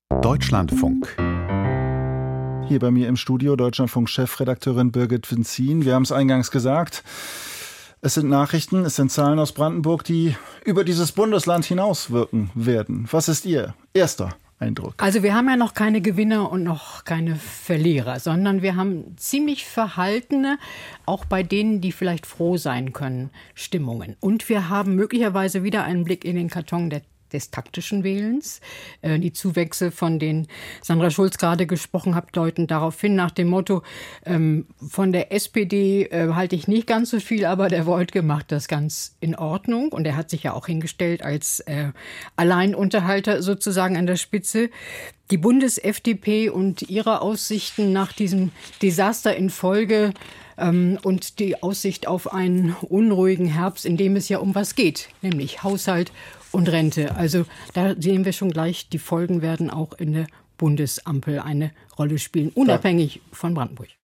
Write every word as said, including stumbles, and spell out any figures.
Deutschlandfunk. Hier bei mir im Studio Deutschlandfunk-Chefredakteurin Birgit Wenzin. Wir haben es eingangs gesagt, es sind Nachrichten, es sind Zahlen aus Brandenburg, die über dieses Bundesland hinauswirken werden. Was ist Ihr erster Eindruck? Also wir haben ja noch keine Gewinner und noch keine Verlierer, sondern wir haben ziemlich verhaltene, auch bei denen, die vielleicht froh sein können, Stimmungen. Und wir haben möglicherweise wieder einen Blick in den Karton der des taktischen Wählens. Die Zuwächse, von denen Sandra Schulz gerade gesprochen hat, deuten darauf hin, nach dem Motto, ähm, von der S P D äh, halte ich nicht ganz so viel, aber der Woidke macht das ganz in Ordnung. Und er hat sich ja auch hingestellt als äh, Alleinunterhalter sozusagen an der Spitze. Die Bundes-F D P und ihre Aussichten nach diesem Desaster in Folge ähm, und die Aussicht auf einen unruhigen Herbst, in dem es ja um was geht, nämlich Haushalt und Rente. Also da sehen wir schon gleich, die Folgen werden auch in der Bundesampel eine Rolle spielen, unabhängig von Brandenburg.